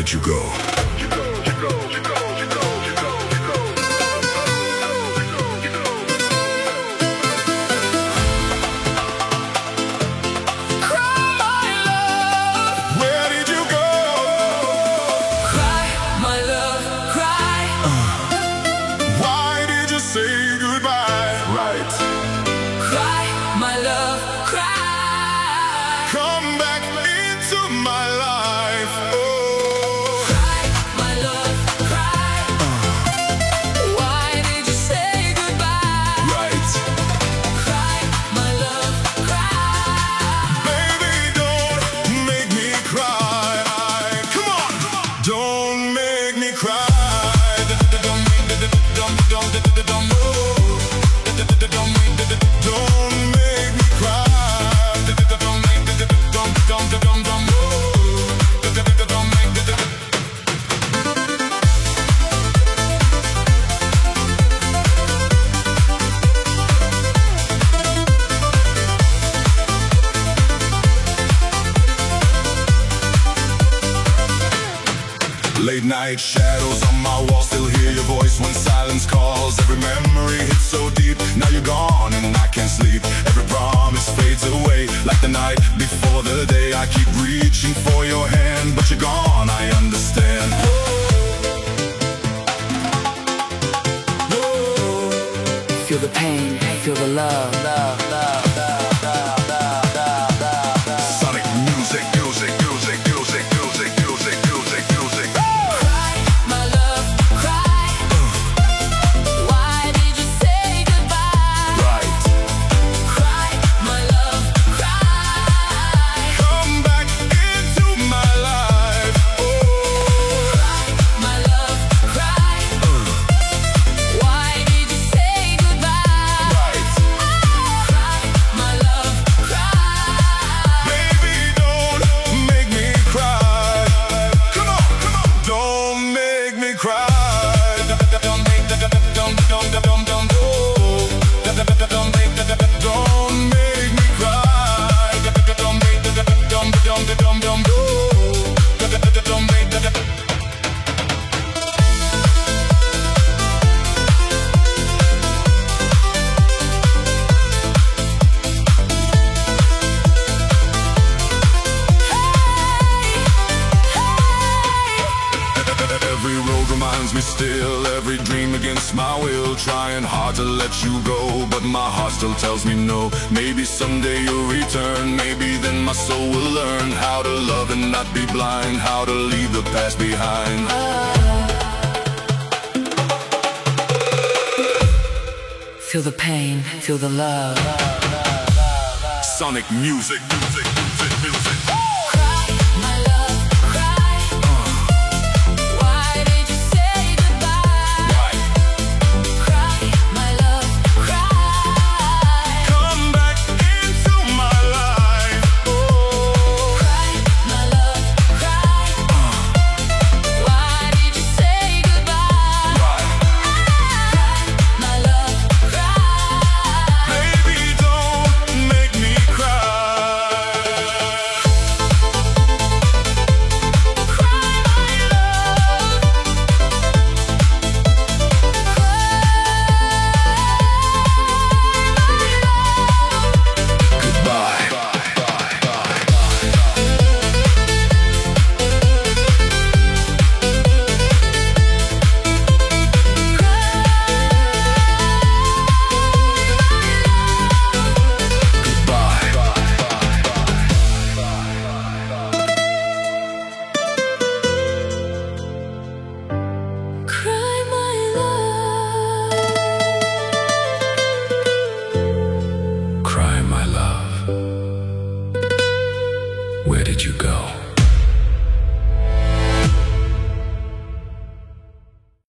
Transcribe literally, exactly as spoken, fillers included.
did you go? Late night shadows on my wall, still hear your voice when silence calls. Every memory hits so deep, now you're gone and I can't sleep. Every promise fades away, like the night before the day. I keep reaching for your hand, but you're gone, I understand. Feel the pain, feel the love, love, love, love, love, love, love, love, love. Sonic music, music, music, music, music, music, music, music. Cry, my love, cry. Why did you say goodbye? Right. Cry, my love, cry. Come back into my life. Oh. Cry, my love, cry. Why did you say goodbye? Right. Cry, my love, cry. Baby, don't make me cry. Come on, come on. Don't make me cry. Don't make don't don't don't don't don't oh. Don't make don't make me cry. Don't make don't don't don't don't oh. Don't make Every road reminds me still, every dream against my will. Trying hard to let you go, but my heart still tells me no. Maybe someday you'll return, maybe then my soul will learn how to love and not be blind, how to leave the past behind. Feel the pain, feel the love. Sonic music, music, music, music. Cry, my love, cry. Why did you say goodbye? Why? Cry, my love, cry. Come back into my life. Oh. Cry, my love, cry. Why did you say goodbye? Why? Cry, my love, cry. Baby, don't make me cry. Where did you go?